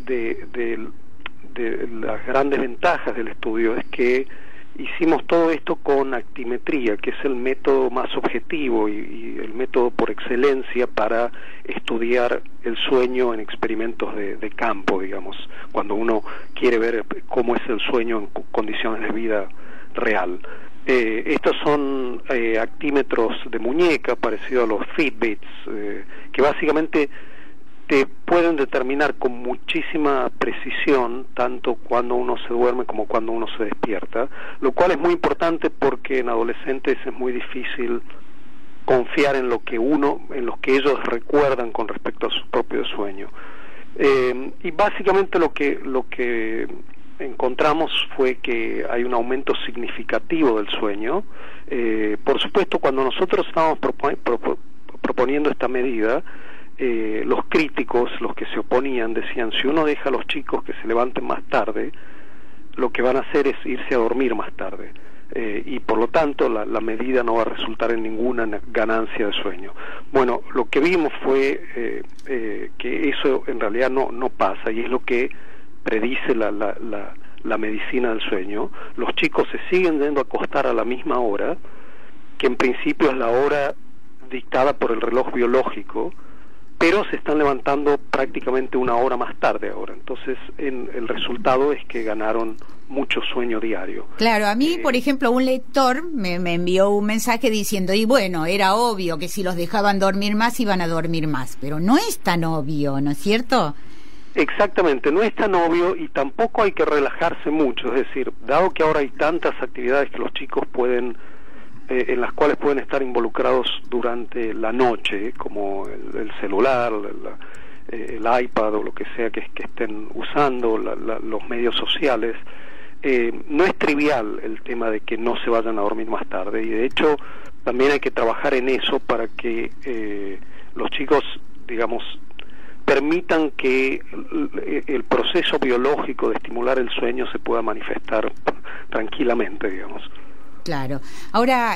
M: grandes ventajas del estudio es que hicimos todo esto con actimetría, que es el método más objetivo y el método por excelencia para estudiar el sueño en experimentos de campo, digamos, cuando uno quiere ver cómo es el sueño en condiciones de vida real. Estos son actímetros de muñeca, parecidos a los Fitbits, que básicamente te pueden determinar con muchísima precisión tanto cuando uno se duerme como cuando uno se despierta, lo cual es muy importante porque en adolescentes es muy difícil confiar en lo que ellos recuerdan con respecto a su propio sueño. Y básicamente lo que encontramos fue que hay un aumento significativo del sueño. Por supuesto, cuando nosotros estábamos proponiendo esta medida, los críticos, los que se oponían, decían, si uno deja a los chicos que se levanten más tarde, lo que van a hacer es irse a dormir más tarde, y por lo tanto la medida no va a resultar en ninguna ganancia de sueño. Bueno, lo que vimos fue que eso en realidad no pasa, y es lo que predice la medicina del sueño. Los chicos se siguen yendo a acostar a la misma hora, que en principio es la hora dictada por el reloj biológico, pero se están levantando prácticamente 1 hora más tarde ahora. Entonces, el resultado es que ganaron mucho sueño diario.
H: Claro, a mí, por ejemplo, un lector me envió un mensaje diciendo, y bueno, era obvio que si los dejaban dormir más, iban a dormir más, pero no es tan obvio, ¿no es cierto?
M: Exactamente, no es tan obvio, y tampoco hay que relajarse mucho. Es decir, dado que ahora hay tantas actividades que los chicos pueden en las cuales pueden estar involucrados durante la noche, como el celular, el iPad o lo que sea que estén usando, los medios sociales, no es trivial el tema de que no se vayan a dormir más tarde, y de hecho también hay que trabajar en eso para que los chicos, digamos, permitan que el proceso biológico de estimular el sueño se pueda manifestar tranquilamente, digamos.
H: Claro. Ahora,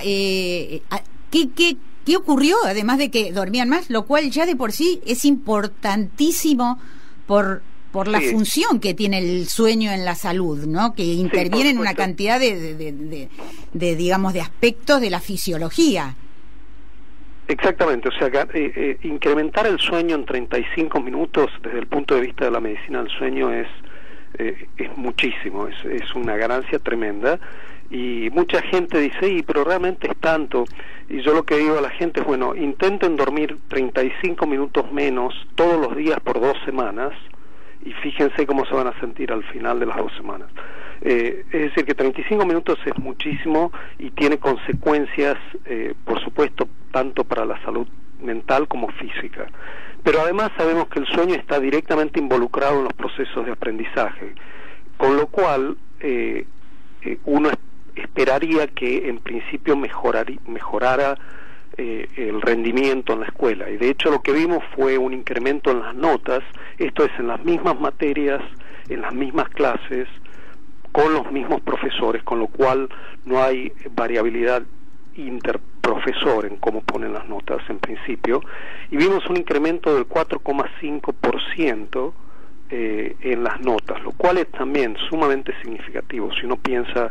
H: ¿qué ocurrió? Además de que dormían más, lo cual ya de por sí es importantísimo por la función que tiene el sueño en la salud, ¿no? Que interviene en una cantidad de digamos, de aspectos de la fisiología.
M: Exactamente, o sea, incrementar el sueño en 35 minutos desde el punto de vista de la medicina del sueño es muchísimo, es una ganancia tremenda, y mucha gente dice, pero realmente es tanto, y yo lo que digo a la gente es, bueno, intenten dormir 35 minutos menos todos los días por 2 semanas, y fíjense cómo se van a sentir al final de las 2 semanas. Es decir, que 35 minutos es muchísimo y tiene consecuencias, por supuesto, tanto para la salud mental como física. Pero además sabemos que el sueño está directamente involucrado en los procesos de aprendizaje, con lo cual uno esperaría que en principio mejorara el rendimiento en la escuela, y de hecho lo que vimos fue un incremento en las notas, esto es en las mismas materias, en las mismas clases, con los mismos profesores, con lo cual no hay variabilidad interprofesor en cómo ponen las notas en principio, y vimos un incremento del 4,5% en las notas, lo cual es también sumamente significativo. Si uno piensa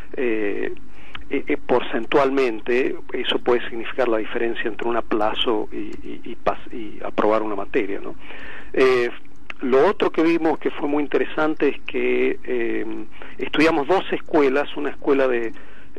M: porcentualmente, eso puede significar la diferencia entre un aplazo y aprobar una materia, ¿no? Lo otro que vimos que fue muy interesante es que estudiamos 2 escuelas, una escuela de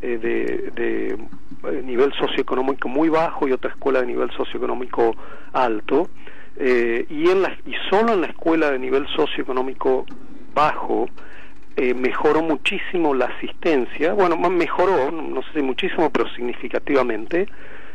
M: nivel socioeconómico muy bajo y otra escuela de nivel socioeconómico alto, y solo en la escuela de nivel socioeconómico bajo mejoró muchísimo la asistencia, mejoró, no sé si muchísimo, pero significativamente,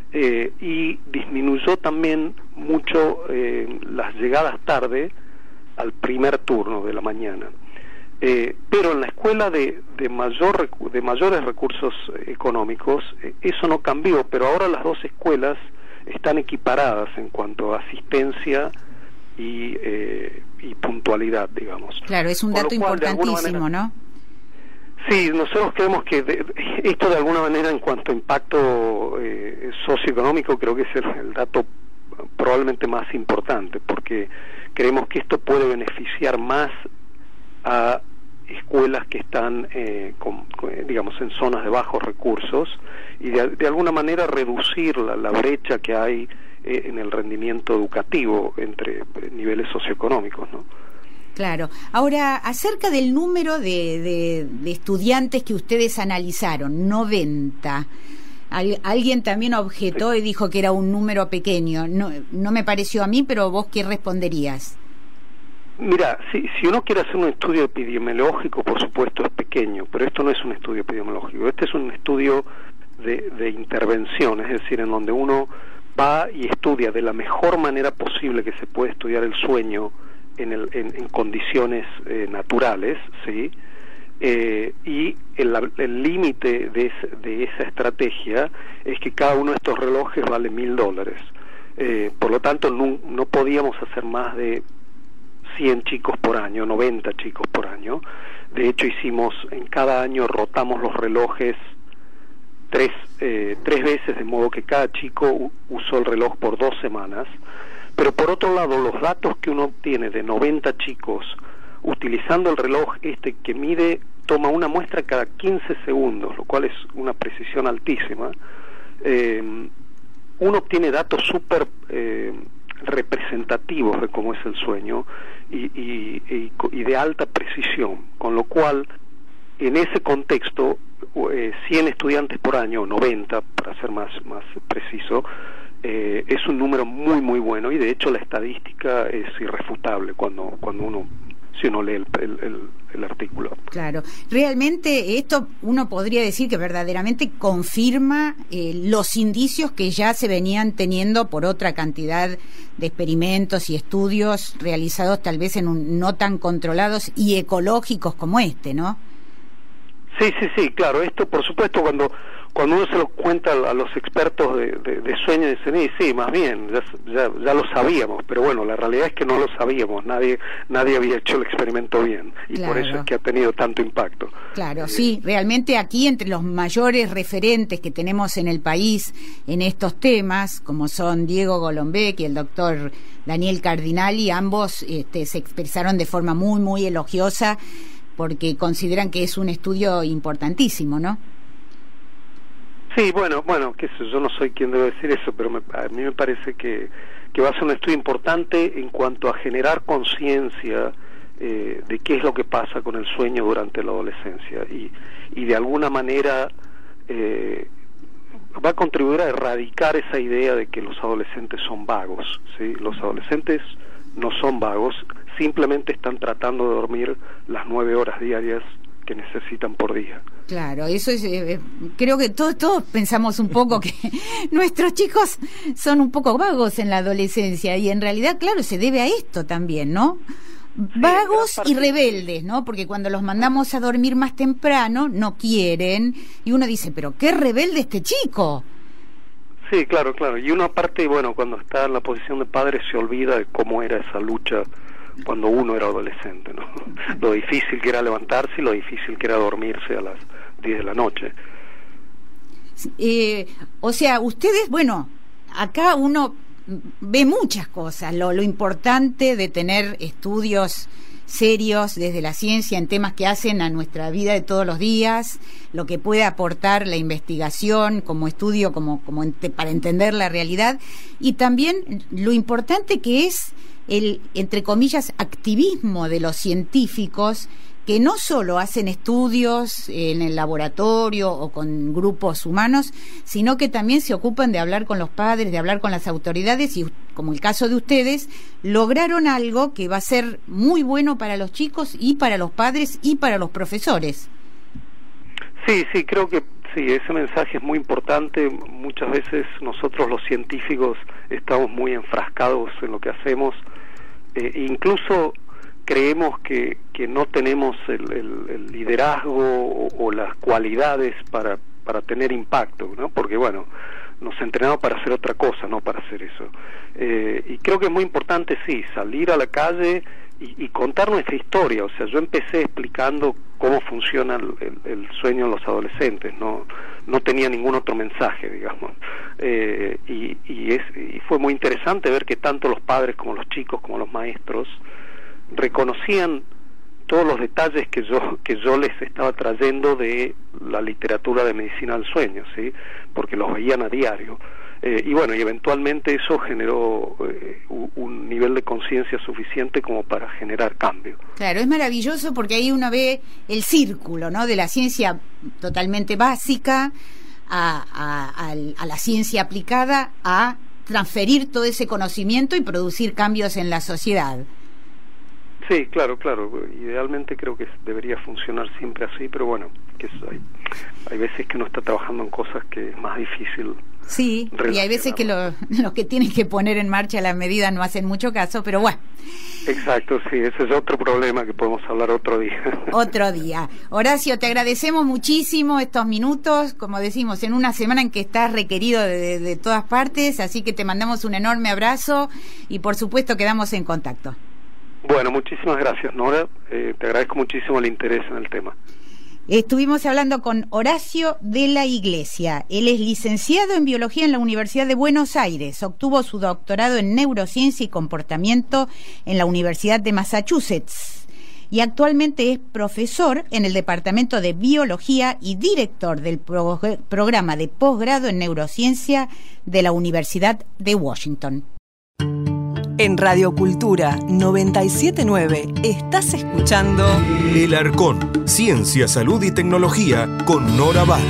M: y disminuyó también mucho las llegadas tarde al primer turno de la mañana. Pero en la escuela de mayores recursos económicos eso no cambió, pero ahora las 2 escuelas están equiparadas en cuanto a asistencia y puntualidad, digamos.
H: Claro, es un dato importantísimo, ¿no?
M: Sí, nosotros creemos que esto de alguna manera, en cuanto a impacto socioeconómico, creo que es el dato probablemente más importante, porque creemos que esto puede beneficiar más a escuelas que están digamos, en zonas de bajos recursos, y de alguna manera reducir la brecha que hay en el rendimiento educativo entre niveles socioeconómicos, ¿no?
H: Claro. Ahora, acerca del número de estudiantes que ustedes analizaron, 90. Alguien también objetó y dijo que era un número pequeño. No me pareció a mí, pero vos, ¿qué responderías?
M: Mira, si uno quiere hacer un estudio epidemiológico, por supuesto es pequeño, pero esto no es un estudio epidemiológico, este es un estudio de intervención, es decir, en donde uno va y estudia de la mejor manera posible que se puede estudiar el sueño en condiciones naturales, ¿sí? Y el límite de esa estrategia es que cada uno de estos relojes vale $1,000. Por lo tanto, no podíamos hacer más de 100 chicos por año, 90 chicos por año. De hecho, en cada año rotamos los relojes tres veces, de modo que cada chico usó el reloj por 2 semanas. Pero por otro lado, los datos que uno obtiene de 90 chicos utilizando el reloj que toma una muestra cada 15 segundos, lo cual es una precisión altísima, uno obtiene datos súper representativos de cómo es el sueño y de alta precisión, con lo cual en ese contexto 100 estudiantes por año, 90 para ser más preciso, es un número muy muy bueno, y de hecho la estadística es irrefutable cuando uno lee el artículo. Claro,
H: realmente esto uno podría decir que verdaderamente confirma los indicios que ya se venían teniendo por otra cantidad de experimentos y estudios realizados tal vez no tan controlados y ecológicos como este, ¿no?
M: Sí, claro. Esto, por supuesto, cuando uno se lo cuenta a los expertos de sueño, dicen, sí, más bien, ya lo sabíamos, pero bueno, la realidad es que no lo sabíamos, nadie había hecho el experimento bien, y claro, por eso es que ha tenido tanto impacto.
H: Claro, sí, realmente aquí entre los mayores referentes que tenemos en el país en estos temas, como son Diego Golombek y el doctor Daniel Cardinali, ambos se expresaron de forma muy, muy elogiosa, porque consideran que es un estudio importantísimo, ¿no?
M: Sí, bueno, qué sé, yo no soy quien debe decir eso, pero a mí me parece que va a ser un estudio importante en cuanto a generar conciencia de qué es lo que pasa con el sueño durante la adolescencia y de alguna manera va a contribuir a erradicar esa idea de que los adolescentes son vagos, ¿sí? Los adolescentes no son vagos, simplemente están tratando de dormir las 9 horas diarias que necesitan por día.
H: Claro, eso es, creo que todos pensamos un poco que nuestros chicos son un poco vagos en la adolescencia y en realidad, claro, se debe a esto también, ¿no? Vagos y rebeldes, ¿no? Porque cuando los mandamos a dormir más temprano no quieren y uno dice, pero qué rebelde este chico.
M: Sí, claro, y uno aparte, bueno, cuando está en la posición de padre se olvida de cómo era esa lucha cuando uno era adolescente, ¿no? Lo difícil que era levantarse y lo difícil que era dormirse a las 10 de la noche.
H: O sea, ustedes, bueno, acá uno ve muchas cosas, lo importante de tener estudios serios desde la ciencia en temas que hacen a nuestra vida de todos los días, lo que puede aportar la investigación como estudio, para entender la realidad, y también lo importante que es el, entre comillas, activismo de los científicos que no solo hacen estudios en el laboratorio o con grupos humanos, sino que también se ocupan de hablar con los padres, de hablar con las autoridades y, como el caso de ustedes, lograron algo que va a ser muy bueno para los chicos y para los padres y para los profesores.
M: Sí, creo que sí, ese mensaje es muy importante. Muchas veces nosotros los científicos estamos muy enfrascados en lo que hacemos, incluso creemos que no tenemos el liderazgo o las cualidades para tener impacto, ¿no? Porque bueno, nos entrenamos para hacer otra cosa, no para hacer eso. Y creo que es muy importante, sí, salir a la calle y contar nuestra historia. O sea, yo empecé explicando cómo funciona el sueño en los adolescentes, no tenía ningún otro mensaje, digamos. Y fue muy interesante ver que tanto los padres como los chicos, como los maestros, reconocían todos los detalles que yo les estaba trayendo de la literatura de medicina del sueño, ¿sí? Porque los veían a diario. Y bueno, y eventualmente eso generó un nivel de conciencia suficiente como para generar cambio.
H: Claro, es maravilloso porque ahí uno ve el círculo, ¿no? De la ciencia totalmente básica a la ciencia aplicada, a transferir todo ese conocimiento y producir cambios en la sociedad.
M: Sí, claro. Idealmente creo que debería funcionar siempre así, pero bueno, que hay veces que uno está trabajando en cosas que es más difícil.
H: Sí, y hay veces que los que tienen que poner en marcha la medida no hacen mucho caso, pero bueno.
M: Exacto, sí, ese es otro problema que podemos hablar otro día.
H: Otro día. Horacio, te agradecemos muchísimo estos minutos, como decimos, en una semana en que estás requerido de todas partes, así que te mandamos un enorme abrazo y por supuesto quedamos en contacto.
M: Bueno, muchísimas gracias, Nora. Te agradezco muchísimo el interés en el tema.
H: Estuvimos hablando con Horacio de la Iglesia. Él es licenciado en Biología en la Universidad de Buenos Aires. Obtuvo su doctorado en Neurociencia y Comportamiento en la Universidad de Massachusetts. Y actualmente es profesor en el Departamento de Biología y director del programa de posgrado en Neurociencia de la Universidad de Washington.
C: En Radio Cultura 979 estás escuchando
A: El Arcón, Ciencia, Salud y Tecnología con Nora Bar.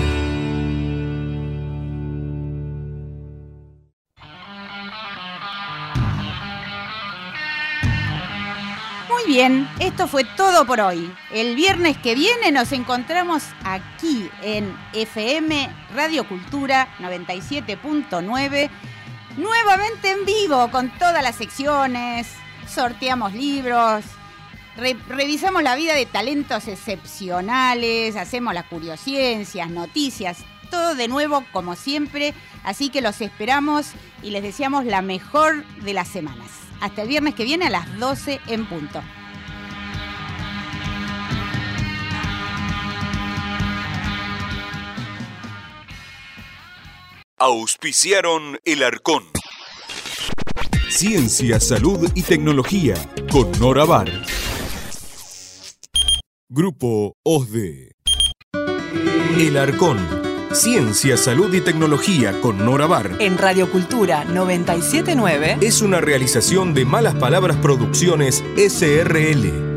H: Muy bien, esto fue todo por hoy. El viernes que viene nos encontramos aquí en FM Radio Cultura 97.9. Nuevamente en vivo con todas las secciones, sorteamos libros, revisamos la vida de talentos excepcionales, hacemos las curiosciencias, noticias, todo de nuevo como siempre, así que los esperamos y les deseamos la mejor de las semanas. Hasta el viernes que viene a las 12 en punto.
A: Auspiciaron El Arcón. Ciencia, salud y tecnología con Nora Bar. Grupo OSDE. El Arcón. Ciencia, salud y tecnología con Nora Bar.
C: En Radio Cultura 979.
A: Es una realización de Malas Palabras Producciones SRL.